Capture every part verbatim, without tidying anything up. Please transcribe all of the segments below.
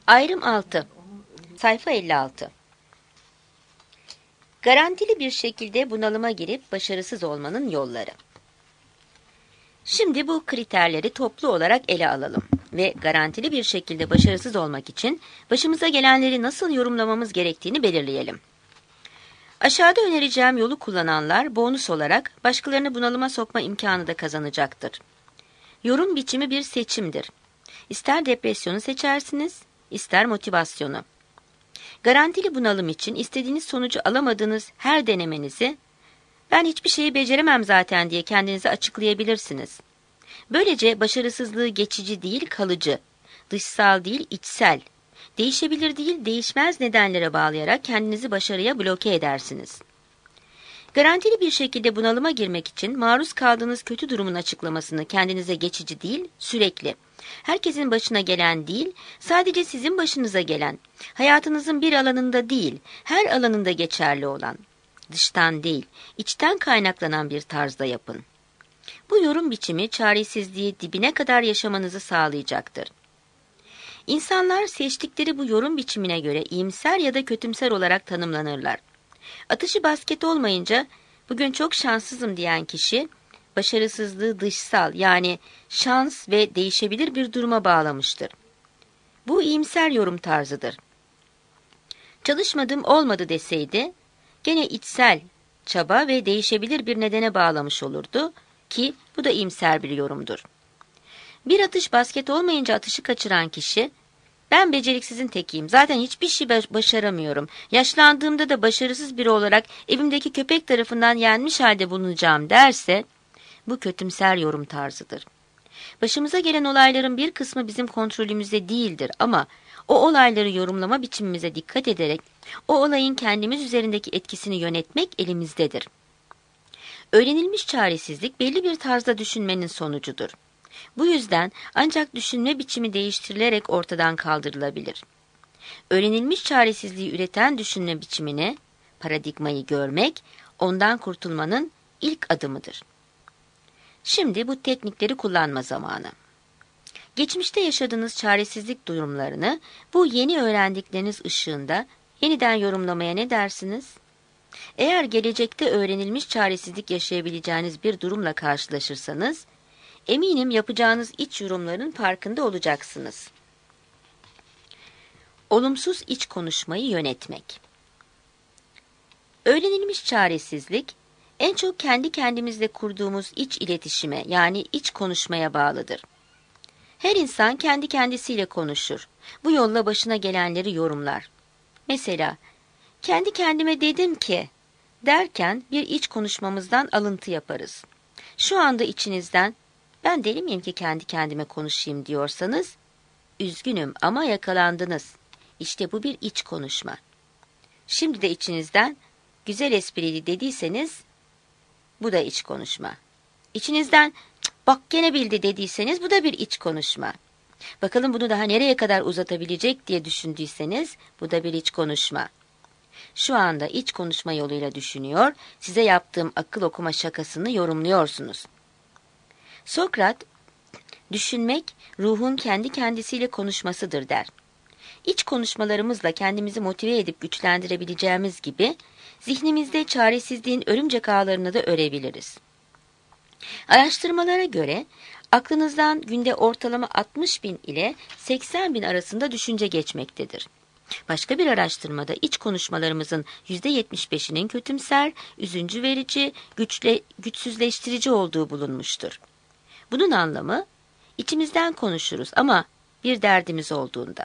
Ayrım altı. Sayfa elli altı. Garantili bir şekilde bunalıma girip başarısız olmanın yolları. Şimdi bu kriterleri toplu olarak ele alalım ve garantili bir şekilde başarısız olmak için başımıza gelenleri nasıl yorumlamamız gerektiğini belirleyelim. Aşağıda önereceğim yolu kullananlar bonus olarak başkalarını bunalıma sokma imkanı da kazanacaktır. Yorum biçimi bir seçimdir. İster depresyonu seçersiniz, ister motivasyonu. Garantili bunalım için istediğiniz sonucu alamadığınız her denemenizi, ben hiçbir şeyi beceremem zaten diye kendinize açıklayabilirsiniz. Böylece başarısızlığı geçici değil kalıcı, dışsal değil içsel, değişebilir değil değişmez nedenlere bağlayarak kendinizi başarıya bloke edersiniz. Garantili bir şekilde bunalıma girmek için maruz kaldığınız kötü durumun açıklamasını kendinize geçici değil, sürekli, herkesin başına gelen değil, sadece sizin başınıza gelen, hayatınızın bir alanında değil, her alanında geçerli olan, dıştan değil, içten kaynaklanan bir tarzda yapın. Bu yorum biçimi çaresizliği dibine kadar yaşamanızı sağlayacaktır. İnsanlar seçtikleri bu yorum biçimine göre iyimser ya da kötümser olarak tanımlanırlar. Atışı basket olmayınca bugün çok şanssızım diyen kişi, başarısızlığı dışsal yani şans ve değişebilir bir duruma bağlamıştır. Bu iyimser yorum tarzıdır. Çalışmadım olmadı deseydi, gene içsel çaba ve değişebilir bir nedene bağlamış olurdu ki bu da iyimser bir yorumdur. Bir atış basket olmayınca atışı kaçıran kişi, ben beceriksizin tekiyim, zaten hiçbir şey başaramıyorum, yaşlandığımda da başarısız biri olarak evimdeki köpek tarafından yenmiş halde bulunacağım derse, bu kötümser yorum tarzıdır. Başımıza gelen olayların bir kısmı bizim kontrolümüzde değildir ama o olayları yorumlama biçimimize dikkat ederek o olayın kendimiz üzerindeki etkisini yönetmek elimizdedir. Öğrenilmiş çaresizlik belli bir tarzda düşünmenin sonucudur. Bu yüzden ancak düşünme biçimi değiştirilerek ortadan kaldırılabilir. Öğrenilmiş çaresizliği üreten düşünme biçimini, paradigmayı görmek, ondan kurtulmanın ilk adımıdır. Şimdi bu teknikleri kullanma zamanı. Geçmişte yaşadığınız çaresizlik durumlarını bu yeni öğrendikleriniz ışığında yeniden yorumlamaya ne dersiniz? Eğer gelecekte öğrenilmiş çaresizlik yaşayabileceğiniz bir durumla karşılaşırsanız, eminim yapacağınız iç yorumların farkında olacaksınız. Olumsuz iç konuşmayı yönetmek. Öğrenilmiş çaresizlik, en çok kendi kendimizle kurduğumuz iç iletişime yani iç konuşmaya bağlıdır. Her insan kendi kendisiyle konuşur. Bu yolla başına gelenleri yorumlar. Mesela, kendi kendime dedim ki derken bir iç konuşmamızdan alıntı yaparız. Şu anda içinizden, ben deli miyim ki kendi kendime konuşayım diyorsanız, üzgünüm ama yakalandınız. İşte bu bir iç konuşma. Şimdi de içinizden, güzel esprili dediyseniz, bu da iç konuşma. İçinizden, bak gene bildi dediyseniz, bu da bir iç konuşma. Bakalım bunu daha nereye kadar uzatabilecek diye düşündüyseniz, bu da bir iç konuşma. Şu anda iç konuşma yoluyla düşünüyor, size yaptığım akıl okuma şakasını yorumluyorsunuz. Sokrat, düşünmek ruhun kendi kendisiyle konuşmasıdır der. İç konuşmalarımızla kendimizi motive edip güçlendirebileceğimiz gibi, zihnimizde çaresizliğin örümcek ağlarını da örebiliriz. Araştırmalara göre, aklınızdan günde ortalama altmış bin ile seksen bin arasında düşünce geçmektedir. Başka bir araştırmada iç konuşmalarımızın yüzde yetmiş beşinin kötümser, üzüncü verici, güçle, güçsüzleştirici olduğu bulunmuştur. Bunun anlamı, içimizden konuşuruz ama bir derdimiz olduğunda.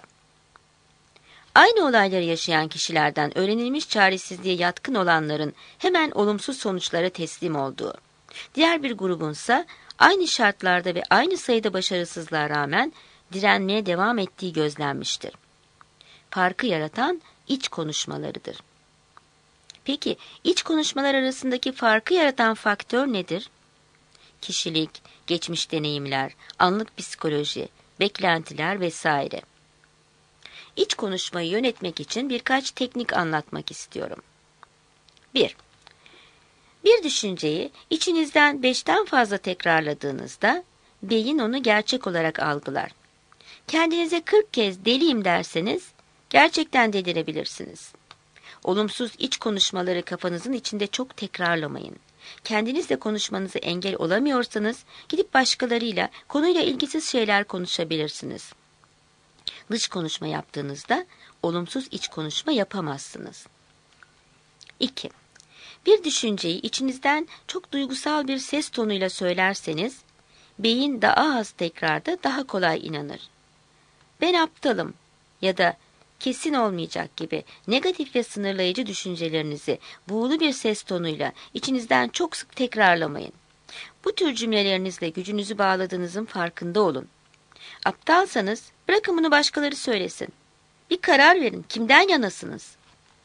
Aynı olayları yaşayan kişilerden öğrenilmiş çaresizliğe yatkın olanların hemen olumsuz sonuçlara teslim olduğu, diğer bir grubunsa aynı şartlarda ve aynı sayıda başarısızlığa rağmen direnmeye devam ettiği gözlenmiştir. Farkı yaratan iç konuşmalarıdır. Peki, iç konuşmalar arasındaki farkı yaratan faktör nedir? Kişilik, geçmiş deneyimler, anlık psikoloji, beklentiler vesaire. İç konuşmayı yönetmek için birkaç teknik anlatmak istiyorum. bir. Bir düşünceyi içinizden beşten fazla tekrarladığınızda beyin onu gerçek olarak algılar. Kendinize kırk kez deliyim derseniz gerçekten delirebilirsiniz. Olumsuz iç konuşmaları kafanızın içinde çok tekrarlamayın. Kendinizle konuşmanızı engel olamıyorsanız gidip başkalarıyla konuyla ilgisiz şeyler konuşabilirsiniz. Dış konuşma yaptığınızda olumsuz iç konuşma yapamazsınız. iki. Bir düşünceyi içinizden çok duygusal bir ses tonuyla söylerseniz, beyin daha az tekrarda daha kolay inanır. Ben aptalım ya da kesin olmayacak gibi negatif ve sınırlayıcı düşüncelerinizi buğulu bir ses tonuyla içinizden çok sık tekrarlamayın. Bu tür cümlelerinizle gücünüzü bağladığınızın farkında olun. Aptalsanız bırakın bunu başkaları söylesin. Bir karar verin. Kimden yanasınız?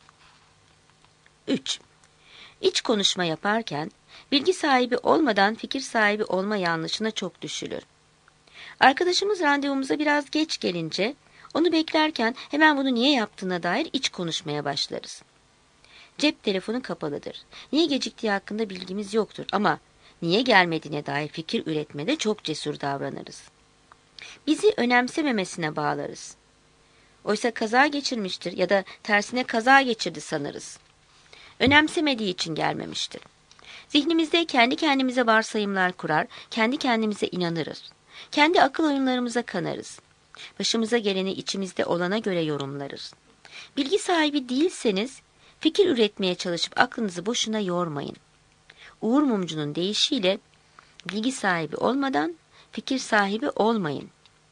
üç. İç konuşma yaparken bilgi sahibi olmadan fikir sahibi olma yanlışına çok düşülür. Arkadaşımız randevumuza biraz geç gelince onu beklerken hemen bunu niye yaptığına dair iç konuşmaya başlarız. Cep telefonu kapalıdır. Niye geciktiği hakkında bilgimiz yoktur ama niye gelmediğine dair fikir üretmede çok cesur davranırız. Bizi önemsememesine bağlarız. Oysa kaza geçirmiştir ya da tersine kaza geçirdi sanırız. Önemsemediği için gelmemiştir. Zihnimizde kendi kendimize varsayımlar kurar, kendi kendimize inanırız. Kendi akıl oyunlarımıza kanarız. Başımıza geleni içimizde olana göre yorumlarız. Bilgi sahibi değilseniz fikir üretmeye çalışıp aklınızı boşuna yormayın. Uğur Mumcu'nun deyişiyle bilgi sahibi olmadan fikir sahibi olmayın.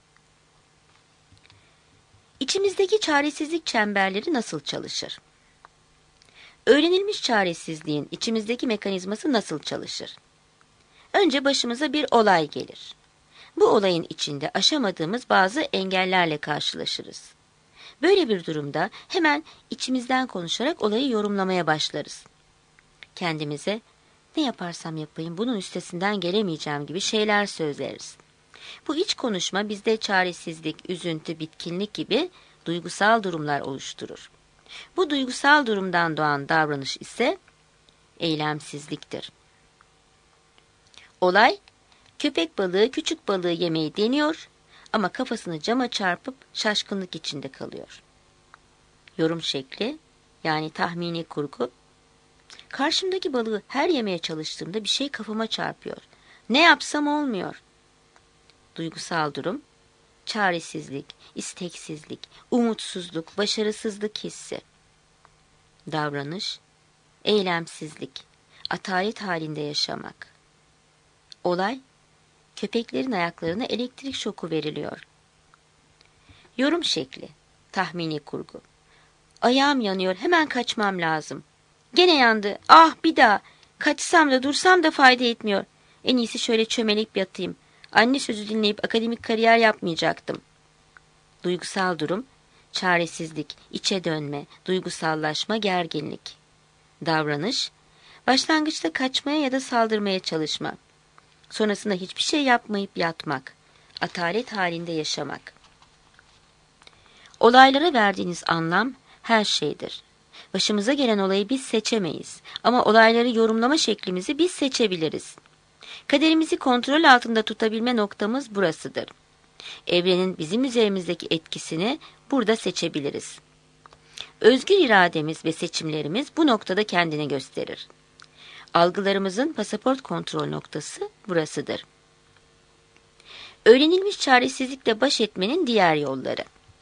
İçimizdeki çaresizlik çemberleri nasıl çalışır? Öğrenilmiş çaresizliğin içimizdeki mekanizması nasıl çalışır? Önce başımıza bir olay gelir. Bu olayın içinde aşamadığımız bazı engellerle karşılaşırız. Böyle bir durumda hemen içimizden konuşarak olayı yorumlamaya başlarız. Kendimize ne yaparsam yapayım bunun üstesinden gelemeyeceğim gibi şeyler söyleriz. Bu iç konuşma bizde çaresizlik, üzüntü, bitkinlik gibi duygusal durumlar oluşturur. Bu duygusal durumdan doğan davranış ise eylemsizliktir. Olay, köpek balığı küçük balığı yemeyi deniyor ama kafasını cama çarpıp şaşkınlık içinde kalıyor. Yorum şekli, yani tahmini kurgu, karşımdaki balığı her yemeye çalıştığımda bir şey kafama çarpıyor. Ne yapsam olmuyor. Duygusal durum, çaresizlik, isteksizlik, umutsuzluk, başarısızlık hissi. Davranış, eylemsizlik, atalet halinde yaşamak. Olay, köpeklerin ayaklarına elektrik şoku veriliyor. Yorum şekli, tahmini kurgu. Ayağım yanıyor, hemen kaçmam lazım. Gene yandı, ah bir daha. Kaçsam da dursam da fayda etmiyor. En iyisi şöyle çömelip yatayım. Anne sözü dinleyip akademik kariyer yapmayacaktım. Duygusal durum, çaresizlik, içe dönme, duygusallaşma, gerginlik. Davranış, başlangıçta kaçmaya ya da saldırmaya çalışma. Sonrasında hiçbir şey yapmayıp yatmak, atalet halinde yaşamak. Olaylara verdiğiniz anlam her şeydir. Başımıza gelen olayı biz seçemeyiz ama olayları yorumlama şeklimizi biz seçebiliriz. Kaderimizi kontrol altında tutabilme noktamız burasıdır. Evrenin bizim üzerimizdeki etkisini burada seçebiliriz. Özgür irademiz ve seçimlerimiz bu noktada kendini gösterir. Algılarımızın pasaport kontrol noktası burasıdır. Öğrenilmiş çaresizlikle baş etmenin diğer yolları.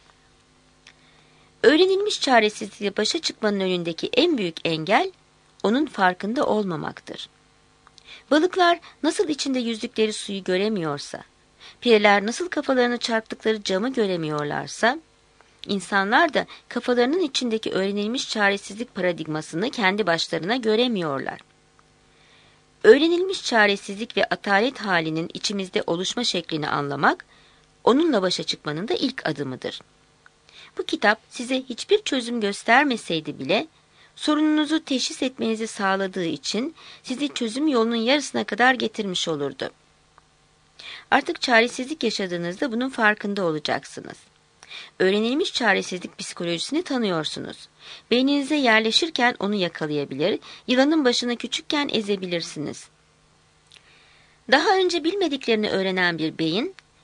Öğrenilmiş çaresizlikle başa çıkmanın önündeki en büyük engel, onun farkında olmamaktır. Balıklar nasıl içinde yüzdükleri suyu göremiyorsa, pireler nasıl kafalarını çarptıkları camı göremiyorlarsa, insanlar da kafalarının içindeki öğrenilmiş çaresizlik paradigmasını kendi başlarına göremiyorlar. Öğrenilmiş çaresizlik ve atalet halinin içimizde oluşma şeklini anlamak, onunla başa çıkmanın da ilk adımıdır. Bu kitap size hiçbir çözüm göstermeseydi bile, sorununuzu teşhis etmenizi sağladığı için sizi çözüm yolunun yarısına kadar getirmiş olurdu. Artık çaresizlik yaşadığınızda bunun farkında olacaksınız. Öğrenilmiş çaresizlik psikolojisini tanıyorsunuz. Beyninize yerleşirken onu yakalayabilir, yılanın başını küçükken ezebilirsiniz. Daha önce bilmediklerini öğrenen bir beyin,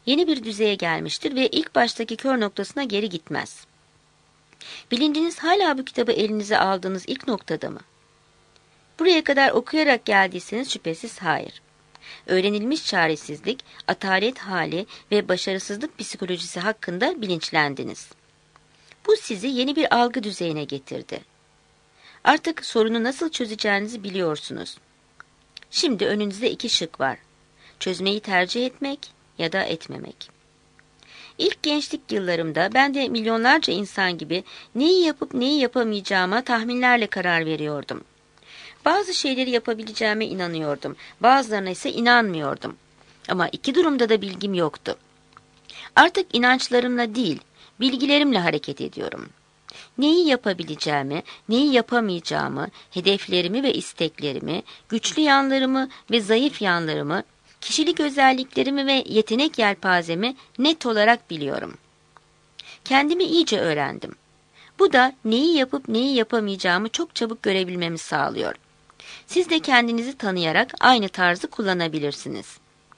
yeni bir düzeye gelmiştir ve ilk baştaki kör noktasına geri gitmez. Bilinciniz hala bu kitabı elinize aldığınız ilk noktada mı? Buraya kadar okuyarak geldiyseniz şüphesiz hayır. Öğrenilmiş çaresizlik, atalet hali ve başarısızlık psikolojisi hakkında bilinçlendiniz. Bu sizi yeni bir algı düzeyine getirdi. Artık sorunu nasıl çözeceğinizi biliyorsunuz. Şimdi önünüzde iki şık var. Çözmeyi tercih etmek ya da etmemek. İlk gençlik yıllarımda ben de milyonlarca insan gibi neyi yapıp neyi yapamayacağıma tahminlerle karar veriyordum. Bazı şeyleri yapabileceğime inanıyordum, bazılarına ise inanmıyordum. Ama iki durumda da bilgim yoktu. Artık inançlarımla değil, bilgilerimle hareket ediyorum. Neyi yapabileceğimi, neyi yapamayacağımı, hedeflerimi ve isteklerimi, güçlü yanlarımı ve zayıf yanlarımı, kişilik özelliklerimi ve yetenek yelpazemi net olarak biliyorum. Kendimi iyice öğrendim. Bu da neyi yapıp neyi yapamayacağımı çok çabuk görebilmemi sağlıyor. Siz de kendinizi tanıyarak aynı tarzı kullanabilirsiniz.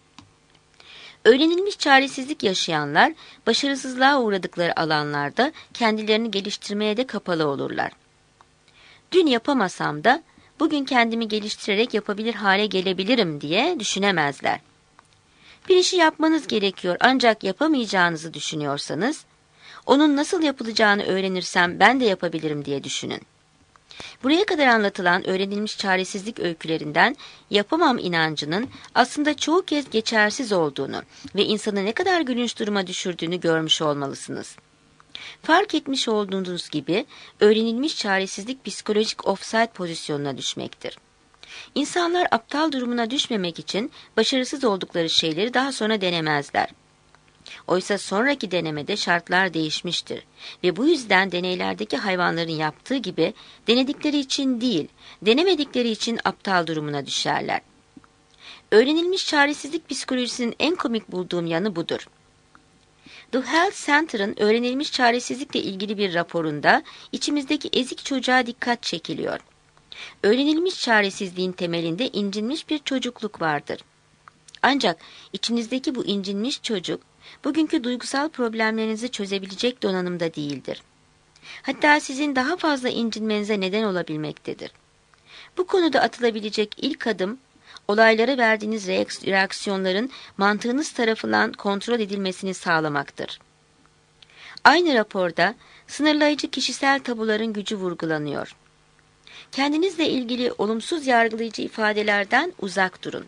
Öğrenilmiş çaresizlik yaşayanlar, başarısızlığa uğradıkları alanlarda kendilerini geliştirmeye de kapalı olurlar. Dün yapamasam da bugün kendimi geliştirerek yapabilir hale gelebilirim diye düşünemezler. Bir işi yapmanız gerekiyor ancak yapamayacağınızı düşünüyorsanız, onun nasıl yapılacağını öğrenirsem ben de yapabilirim diye düşünün. Buraya kadar anlatılan öğrenilmiş çaresizlik öykülerinden yapamam inancının aslında çoğu kez geçersiz olduğunu ve insanı ne kadar gülünç duruma düşürdüğünü görmüş olmalısınız. Fark etmiş olduğunuz gibi öğrenilmiş çaresizlik psikolojik offside pozisyonuna düşmektir. İnsanlar aptal durumuna düşmemek için başarısız oldukları şeyleri daha sonra denemezler. Oysa sonraki denemede şartlar değişmiştir ve bu yüzden deneylerdeki hayvanların yaptığı gibi denedikleri için değil, denemedikleri için aptal durumuna düşerler. Öğrenilmiş çaresizlik psikolojisinin en komik bulduğum yanı budur. The Health Center'ın öğrenilmiş çaresizlikle ilgili bir raporunda içimizdeki ezik çocuğa dikkat çekiliyor. Öğrenilmiş çaresizliğin temelinde incinmiş bir çocukluk vardır. Ancak içinizdeki bu incinmiş çocuk, bugünkü duygusal problemlerinizi çözebilecek donanımda değildir. Hatta sizin daha fazla incinmenize neden olabilmektedir. Bu konuda atılabilecek ilk adım, olaylara verdiğiniz reaksiyonların mantığınız tarafından kontrol edilmesini sağlamaktır. Aynı raporda sınırlayıcı kişisel tabuların gücü vurgulanıyor. Kendinizle ilgili olumsuz yargılayıcı ifadelerden uzak durun.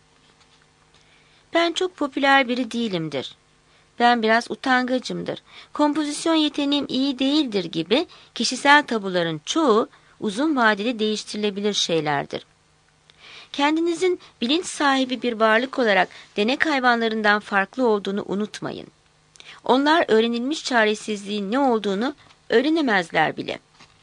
Ben çok popüler biri değilimdir. Ben biraz utangacımdır. Kompozisyon yeteneğim iyi değildir gibi kişisel tabuların çoğu uzun vadeli değiştirilebilir şeylerdir. Kendinizin bilinç sahibi bir varlık olarak denek hayvanlarından farklı olduğunu unutmayın. Onlar öğrenilmiş çaresizliğin ne olduğunu öğrenemezler bile.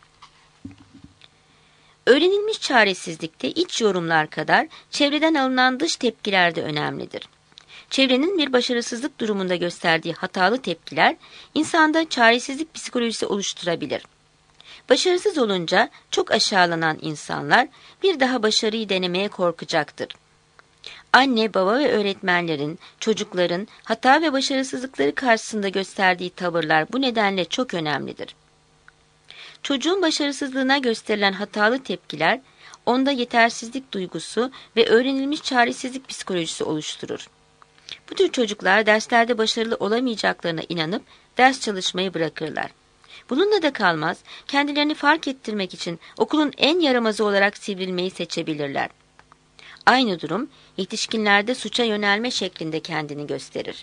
Öğrenilmiş çaresizlikte iç yorumlar kadar çevreden alınan dış tepkiler de önemlidir. Çevrenin bir başarısızlık durumunda gösterdiği hatalı tepkiler insanda çaresizlik psikolojisi oluşturabilir. Başarısız olunca çok aşağılanan insanlar bir daha başarıyı denemeye korkacaktır. Anne, baba ve öğretmenlerin, çocukların hata ve başarısızlıkları karşısında gösterdiği tavırlar bu nedenle çok önemlidir. Çocuğun başarısızlığına gösterilen hatalı tepkiler, onda yetersizlik duygusu ve öğrenilmiş çaresizlik psikolojisi oluşturur. Bu tür çocuklar derslerde başarılı olamayacaklarına inanıp ders çalışmayı bırakırlar. Bununla da kalmaz, kendilerini fark ettirmek için okulun en yaramazı olarak sivrilmeyi seçebilirler. Aynı durum yetişkinlerde suça yönelme şeklinde kendini gösterir.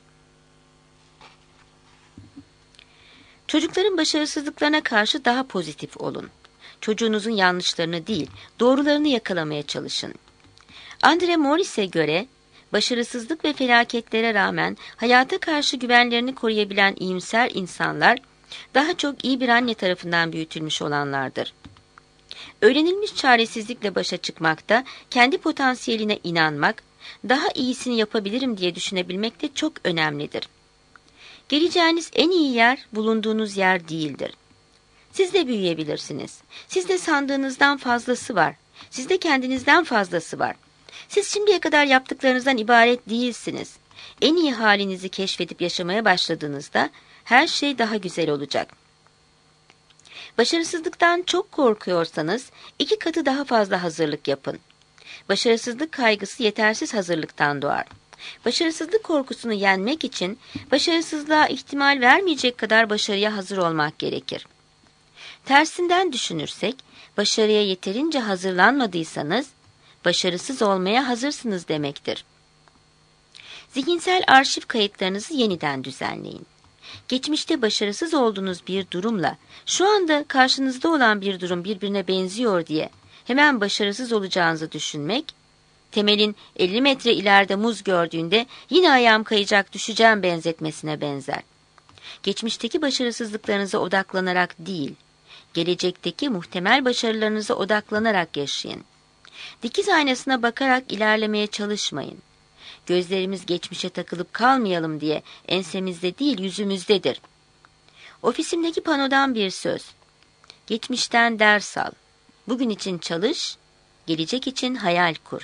Çocukların başarısızlıklarına karşı daha pozitif olun. Çocuğunuzun yanlışlarını değil, doğrularını yakalamaya çalışın. Andre Morris'e göre, başarısızlık ve felaketlere rağmen hayata karşı güvenlerini koruyabilen iyimser insanlar, daha çok iyi bir anne tarafından büyütülmüş olanlardır. Öğrenilmiş çaresizlikle başa çıkmakta, kendi potansiyeline inanmak, daha iyisini yapabilirim diye düşünebilmek de çok önemlidir. Geleceğiniz en iyi yer bulunduğunuz yer değildir. Siz de büyüyebilirsiniz. Sizde sandığınızdan fazlası var. Sizde kendinizden fazlası var. Siz şimdiye kadar yaptıklarınızdan ibaret değilsiniz. En iyi halinizi keşfedip yaşamaya başladığınızda her şey daha güzel olacak. Başarısızlıktan çok korkuyorsanız iki katı daha fazla hazırlık yapın. Başarısızlık kaygısı yetersiz hazırlıktan doğar. Başarısızlık korkusunu yenmek için başarısızlığa ihtimal vermeyecek kadar başarıya hazır olmak gerekir. Tersinden düşünürsek, başarıya yeterince hazırlanmadıysanız, başarısız olmaya hazırsınız demektir. Zihinsel arşiv kayıtlarınızı yeniden düzenleyin. Geçmişte başarısız olduğunuz bir durumla şu anda karşınızda olan bir durum birbirine benziyor diye hemen başarısız olacağınızı düşünmek, Temel'in elli metre ileride muz gördüğünde yine ayağım kayacak düşeceğim benzetmesine benzer. Geçmişteki başarısızlıklarınıza odaklanarak değil, gelecekteki muhtemel başarılarınıza odaklanarak yaşayın. Dikiz aynasına bakarak ilerlemeye çalışmayın. Gözlerimiz geçmişe takılıp kalmayalım diye ensemizde değil yüzümüzdedir. Ofisimdeki panodan bir söz. Geçmişten ders al. Bugün için çalış, gelecek için hayal kur.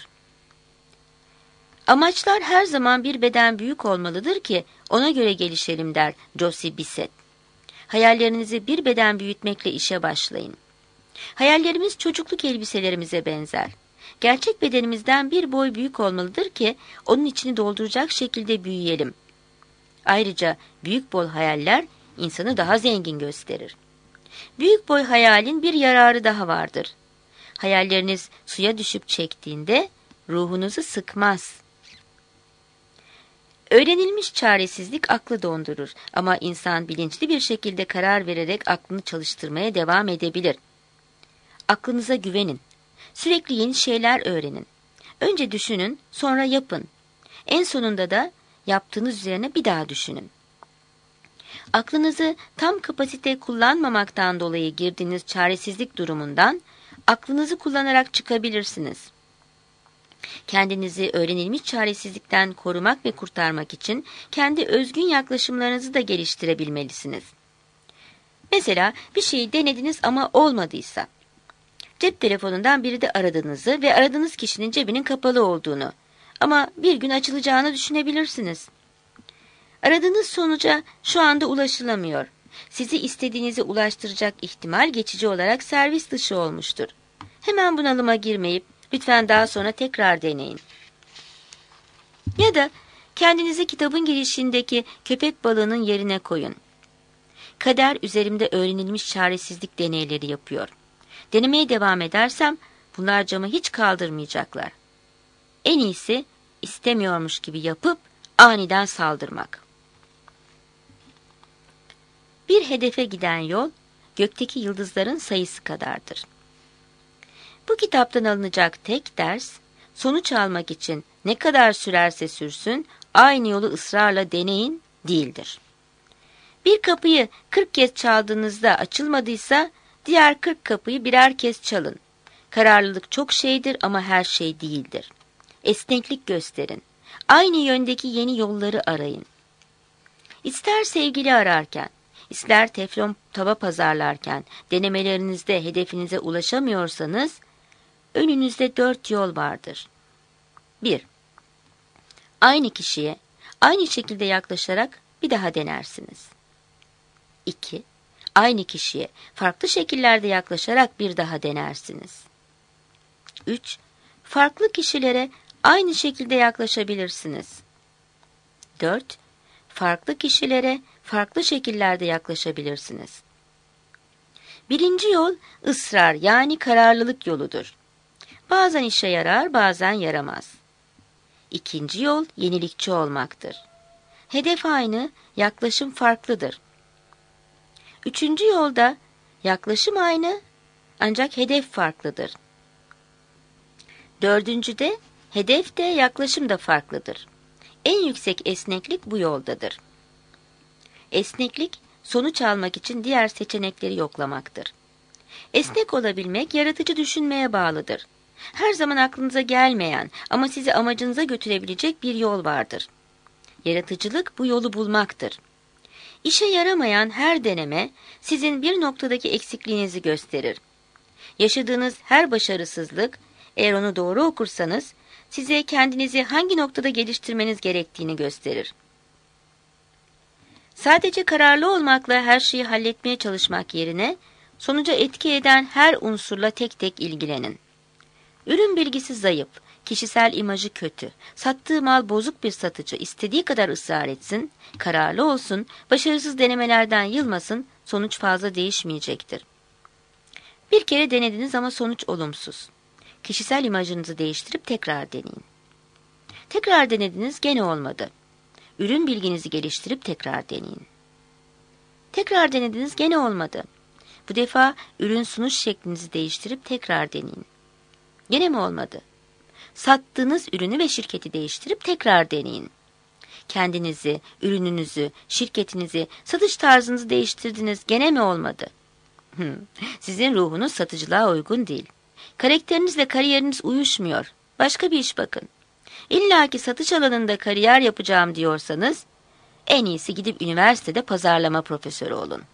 Amaçlar her zaman bir beden büyük olmalıdır ki ona göre gelişelim der Josie Bissett. Hayallerinizi bir beden büyütmekle işe başlayın. Hayallerimiz çocukluk elbiselerimize benzer. Gerçek bedenimizden bir boy büyük olmalıdır ki onun içini dolduracak şekilde büyüyelim. Ayrıca büyük boy hayaller insanı daha zengin gösterir. Büyük boy hayalin bir yararı daha vardır. Hayalleriniz suya düşüp çektiğinde ruhunuzu sıkmaz. Öğrenilmiş çaresizlik aklı dondurur ama insan bilinçli bir şekilde karar vererek aklını çalıştırmaya devam edebilir. Aklınıza güvenin. Sürekli yeni şeyler öğrenin. Önce düşünün, sonra yapın. En sonunda da yaptığınız üzerine bir daha düşünün. Aklınızı tam kapasite kullanmamaktan dolayı girdiğiniz çaresizlik durumundan aklınızı kullanarak çıkabilirsiniz. Kendinizi öğrenilmiş çaresizlikten korumak ve kurtarmak için kendi özgün yaklaşımlarınızı da geliştirebilmelisiniz. Mesela bir şeyi denediniz ama olmadıysa, cep telefonundan biri de aradığınızı ve aradığınız kişinin cebinin kapalı olduğunu ama bir gün açılacağını düşünebilirsiniz. Aradığınız sonuca şu anda ulaşılamıyor. Sizi istediğinize ulaştıracak ihtimal geçici olarak servis dışı olmuştur. Hemen bunalıma girmeyip lütfen daha sonra tekrar deneyin. Ya da kendinizi kitabın girişindeki köpek balığının yerine koyun. Kader üzerimde öğrenilmiş çaresizlik deneyleri yapıyor. Denemeye devam edersem bunlar camı hiç kaldırmayacaklar. En iyisi istemiyormuş gibi yapıp aniden saldırmak. Bir hedefe giden yol gökteki yıldızların sayısı kadardır. Bu kitaptan alınacak tek ders, sonuç almak için ne kadar sürerse sürsün aynı yolu ısrarla deneyin değildir. Bir kapıyı kırk kez çaldığınızda açılmadıysa diğer kırk kapıyı birer kez çalın. Kararlılık çok şeydir ama her şey değildir. Esneklik gösterin. Aynı yöndeki yeni yolları arayın. İster sevgili ararken, ister teflon tava pazarlarken denemelerinizde hedefinize ulaşamıyorsanız, önünüzde dört yol vardır. bir. Aynı kişiye aynı şekilde yaklaşarak bir daha denersiniz. iki. Aynı kişiye farklı şekillerde yaklaşarak bir daha denersiniz. üç. Farklı kişilere aynı şekilde yaklaşabilirsiniz. dört. Farklı kişilere farklı şekillerde yaklaşabilirsiniz. Birinci yol ısrar yani kararlılık yoludur. Bazen işe yarar, bazen yaramaz. İkinci yol yenilikçi olmaktır. Hedef aynı, yaklaşım farklıdır. Üçüncü yolda yaklaşım aynı, ancak hedef farklıdır. Dördüncüde hedef de yaklaşım da farklıdır. En yüksek esneklik bu yoldadır. Esneklik, sonuç almak için diğer seçenekleri yoklamaktır. Esnek olabilmek, yaratıcı düşünmeye bağlıdır. Her zaman aklınıza gelmeyen ama sizi amacınıza götürebilecek bir yol vardır. Yaratıcılık bu yolu bulmaktır. İşe yaramayan her deneme sizin bir noktadaki eksikliğinizi gösterir. Yaşadığınız her başarısızlık, eğer onu doğru okursanız, size kendinizi hangi noktada geliştirmeniz gerektiğini gösterir. Sadece kararlı olmakla her şeyi halletmeye çalışmak yerine, sonuca etki eden her unsurla tek tek ilgilenin. Ürün bilgisi zayıf, kişisel imajı kötü, sattığı mal bozuk bir satıcı istediği kadar ısrar etsin, kararlı olsun, başarısız denemelerden yılmasın, sonuç fazla değişmeyecektir. Bir kere denediniz ama sonuç olumsuz. Kişisel imajınızı değiştirip tekrar deneyin. Tekrar denediniz, gene olmadı. Ürün bilginizi geliştirip tekrar deneyin. Tekrar denediniz, gene olmadı. Bu defa ürün sunuş şeklinizi değiştirip tekrar deneyin. Gene mi olmadı? Sattığınız ürünü ve şirketi değiştirip tekrar deneyin. Kendinizi, ürününüzü, şirketinizi, satış tarzınızı değiştirdiniz, gene mi olmadı? Sizin ruhunuz satıcılığa uygun değil. Karakterinizle kariyeriniz uyuşmuyor. Başka bir iş bakın. İlla ki satış alanında kariyer yapacağım diyorsanız, en iyisi gidip üniversitede pazarlama profesörü olun.